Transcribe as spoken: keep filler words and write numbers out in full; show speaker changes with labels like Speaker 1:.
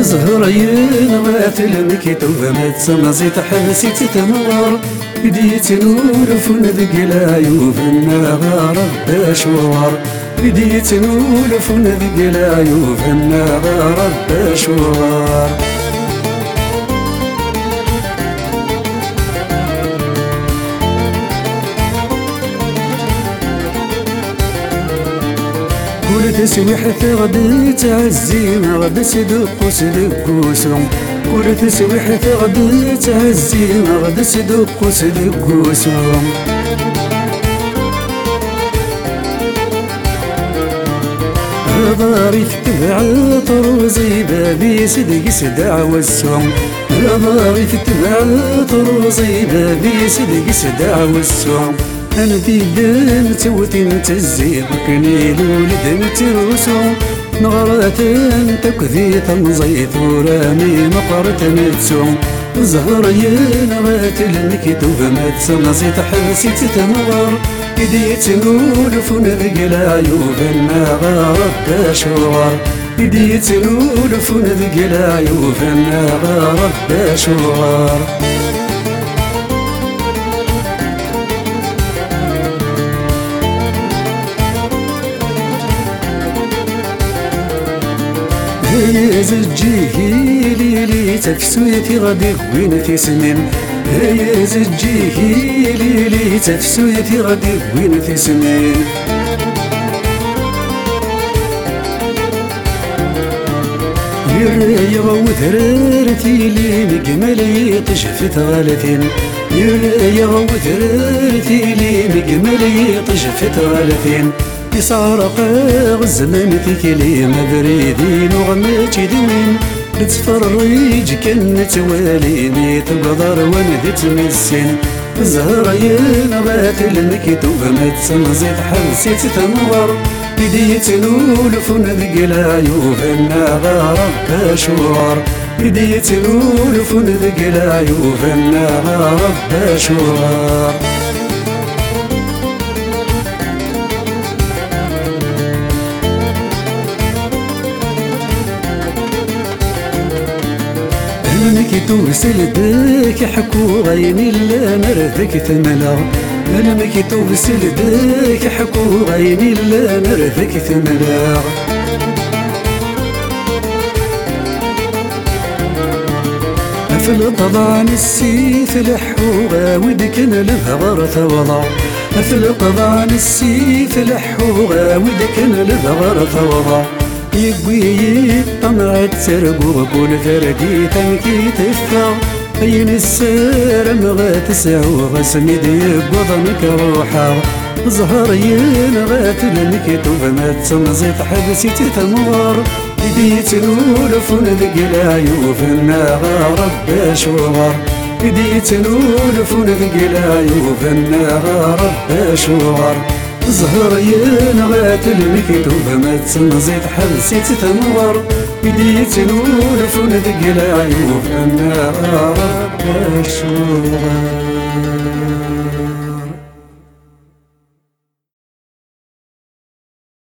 Speaker 1: زهرين غات المكتوب ما تسمزي تحبسي تتنور بديت نولف ونذق العيوب النغار بشوار بديت نولف ونذق العيوب النغار بشوار كل تسويح ثغدي تعزي ما غد صدق صدق كل تسويح ثغدي تعزي ما غد صدق صدق غضاري تتبع طروزي بابي صدق سدع والسوم غضاري تتبع طروزي بابي صدق سدع والسوم أنا في الدم توتي نتزي مكني لولد نتروسو نغرات انت كذي تنزيت ورامي مقرت نتسو زهرين غات المكتوب ما تسمزي تحبسي تتنور بديت نولف ونذق العيوب النغار بشوار بديت نولف ونذق العيوب النغار بشوار هيا زجيه ليلي تفسويتي غادي وين في سنين هيا زجيه ليلي تفسويتي غادي وين في سنين يريا وثرارتي لي مقمل يطجفت غالتين يريا وثرارتي لي مقمل يطجفت غالتين يسارق الزمان تكلي مبريدين وغماتي دوين نتفرج كان تواليني تقدر وانا تمسين زهرين غات المكتوب ما تسمزي تحبسي تتنور بديت نولف ونذق العيوب النغار بشوار بديت نولف ونذق العيوب النغار بشوار المكتوب سلدك حكو غيني لا مرثك ثملا المكتوب سلدك حكو غيني لا مرثك ثملا في القضان السيف لحوغا ودك نلفغر ثوضا في القضان السيف لحوغا ودك نلفغر ثوضا يقوي طمعت سرقو كل فرقي تنكي تفا بين السير مغات سعو غسمي ديب وضنك روحا زهرين غات المكتوب ما تسمزي تحبسي تتنور بديت نولف ونذق العيوب النغار بشوار بديت نولف ونذق العيوب النغار بشوار زهرين غات المكتوب ما تسمزي تحبسي تتنور بديت نولف ونذق العيوب النغار بشوار